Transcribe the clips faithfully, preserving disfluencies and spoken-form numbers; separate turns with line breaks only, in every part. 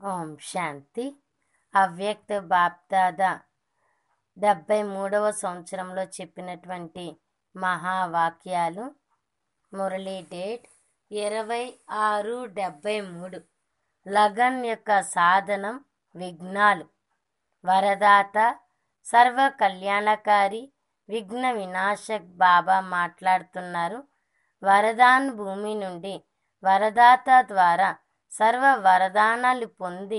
ఓం శాంతి. అవ్యక్త బాప్దాద డెబ్బై మూడవ సంవత్సరంలో చెప్పినటువంటి మహావాక్యాలు. మురళీ డేట్ ఇరవై ఆరు డెబ్బై మూడు. లగన్ యొక్క సాధనం విఘ్నాలు. వరదాత సర్వ కళ్యాణకారి విఘ్న వినాశక్ బాబా మాట్లాడుతున్నారు. వరదాన్ భూమి నుండి వరదాత ద్వారా సర్వ వరదానాలు పొంది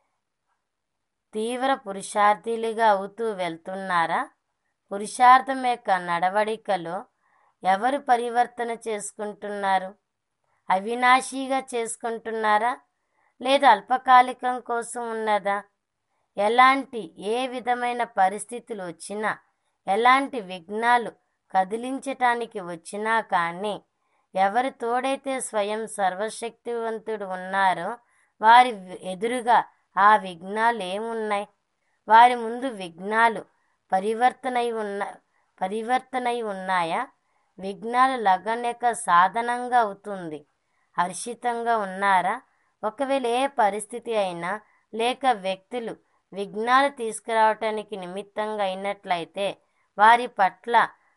తీవ్ర పురుషార్థులుగా అవుతూ వెళ్తున్నారా? పురుషార్థం యొక్క నడవడికలో ఎవరు పరివర్తన చేసుకుంటున్నారు? అవినాశిగా చేసుకుంటున్నారా లేదా అల్పకాలికం కోసం ఉన్నదా? ఎలాంటి ఏ విధమైన పరిస్థితులు వచ్చినా, ఎలాంటి విఘ్నాలు కదిలించటానికి వచ్చినా కానీ ఎవరి తోడైతే స్వయం సర్వశక్తివంతుడు ఉన్నారో వారి ఎదురుగా ఆ విఘ్నాలు ఏమున్నాయి? వారి ముందు విఘ్నాలు పరివర్తనై ఉన్న పరివర్తనై ఉన్నాయా? విఘ్నాలు లగన్ యొక్క సాధనంగా అవుతుంది. హర్షితంగా ఉన్నారా? ఒకవేళ ఏ పరిస్థితి అయినా లేక వ్యక్తులు విఘ్నాలు తీసుకురావటానికి నిమిత్తంగా అయినట్లయితే వారి పట్ల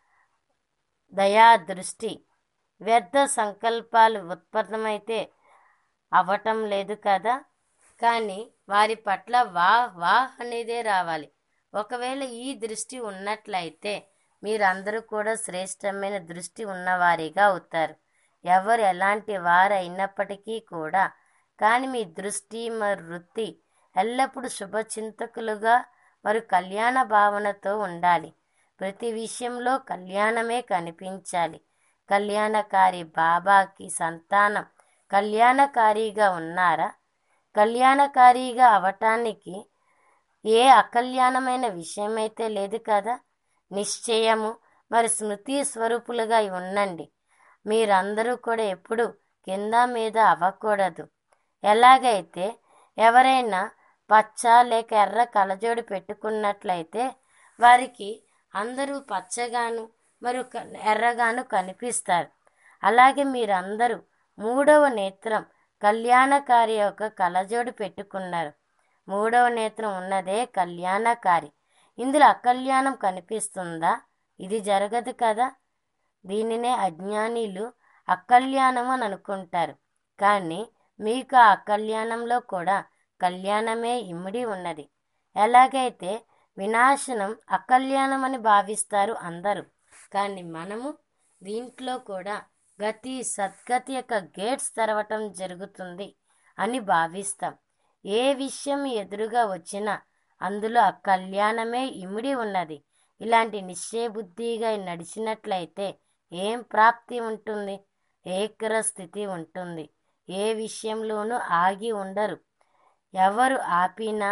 దయా దృష్టి, వ్యర్థ సంకల్పాలు ఉత్పన్నమైతే అవటం లేదు కదా. కానీ వారి పట్ల వాహ్ వాహ్ అనేదే రావాలి. ఒకవేళ ఈ దృష్టి ఉన్నట్లయితే మీరందరూ కూడా శ్రేష్టమైన దృష్టి ఉన్నవారిగా అవుతారు. ఎవరు ఎలాంటి వారు అయినప్పటికీ కూడా కానీ మీ దృష్టి మరి వృత్తి ఎల్లప్పుడూ శుభచింతకులుగా మరి కళ్యాణ భావనతో ఉండాలి. ప్రతి విషయంలో కళ్యాణమే కనిపించాలి. కళ్యాణకారి బాబాకి సంతానం కళ్యాణకారిగా ఉన్నారా? కళ్యాణకారిగా అవటానికి ఏ అకల్యాణమైన విషయమైతే లేదు కదా. నిశ్చయము మరి స్మృతి స్వరూపులుగా ఉండండి. మీరందరూ కూడా ఎప్పుడు కింద మీద అవ్వకూడదు. ఎలాగైతే ఎవరైనా పచ్చ లేక ఎర్ర కలజోడు పెట్టుకున్నట్లయితే వారికి అందరూ పచ్చగాను మరి ఎర్రగాను కనిపిస్తారు. అలాగే మీరందరూ మూడవ నేత్రం కళ్యాణకారి యొక్క కలజోడు పెట్టుకున్నారు. మూడవ నేత్రం ఉన్నదే కళ్యాణకారి. ఇందులో అకల్యాణం కనిపిస్తుందా? ఇది జరగదు కదా. దీనినే అజ్ఞానిలు అకల్యాణం అని అనుకుంటారు. కానీ మీకు ఆ అకల్యాణంలో కూడా కళ్యాణమే ఇమిడి ఉన్నది. ఎలాగైతే వినాశనం అకల్యాణం అని భావిస్తారు అందరూ, కానీ మనము దీంట్లో కూడా గతి సద్గతి యొక్క గేట్స్ తెరవటం జరుగుతుంది అని భావిస్తాం. ఏ విషయం ఎదురుగా వచ్చినా అందులో ఆ కళ్యాణమే ఇమిడి ఉన్నది. ఇలాంటి నిశ్చయబుద్ధిగా నడిచినట్లయితే ఏం ప్రాప్తి ఉంటుంది? ఏకర స్థితి ఉంటుంది. ఏ విషయంలోనూ ఆగి ఉండరు. ఎవరు ఆపినా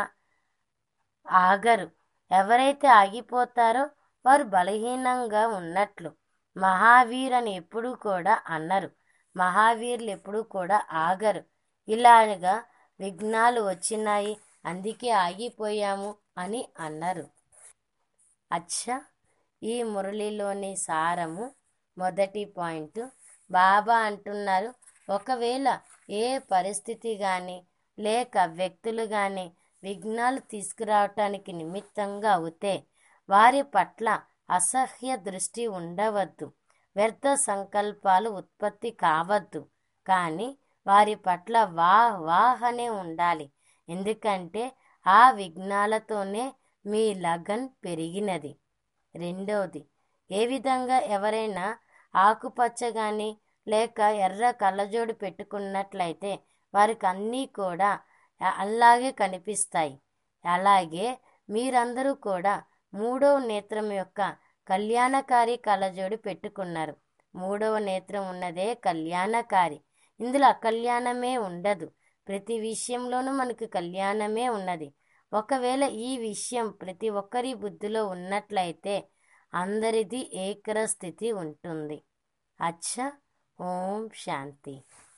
ఆగరు. ఎవరైతే ఆగిపోతారో వారు బలహీనంగా ఉన్నట్లు. మహావీర్ అని ఎప్పుడూ కూడా అన్నారు. మహావీర్లు ఎప్పుడూ కూడా ఆగరు. ఇలాగా విఘ్నాలు వచ్చినాయి అందుకే ఆగిపోయాము అని అన్నారు. అచ్చా, ఈ మురళిలోని సారము మొదటి పాయింట్. బాబా అంటున్నారు, ఒకవేళ ఏ పరిస్థితి కానీ లేక వ్యక్తులు కానీ విఘ్నాలు తీసుకురావటానికి నిమిత్తంగా అవుతే వారి పట్ల అసహ్య దృష్టి ఉండవద్దు. వ్యర్థ సంకల్పాలు ఉత్పత్తి కావద్దు. కానీ వారి పట్ల వాహ్ వాహ్ అనే ఉండాలి. ఎందుకంటే ఆ విఘ్నాలతోనే మీ లగన్ పెరిగినది. రెండవది, ఏ విధంగా ఎవరైనా ఆకుపచ్చ కానీ లేక ఎర్ర కళ్ళజోడు పెట్టుకున్నట్లయితే వారికి అన్నీ కూడా అలాగే కనిపిస్తాయి. అలాగే మీరందరూ కూడా మూడవ నేత్రం యొక్క కళ్యాణకారి కళ్ళజోడు పెట్టుకున్నారు. మూడవ నేత్రం ఉన్నదే కళ్యాణకారి. ఇందులో అకల్యాణమే ఉండదు. ప్రతి విషయంలోనూ మనకు కళ్యాణమే ఉన్నది. ఒకవేళ ఈ విషయం ప్రతి ఒక్కరి బుద్ధిలో ఉన్నట్లయితే అందరిది ఏకర స్థితి ఉంటుంది. అచ్చా, ఓం శాంతి.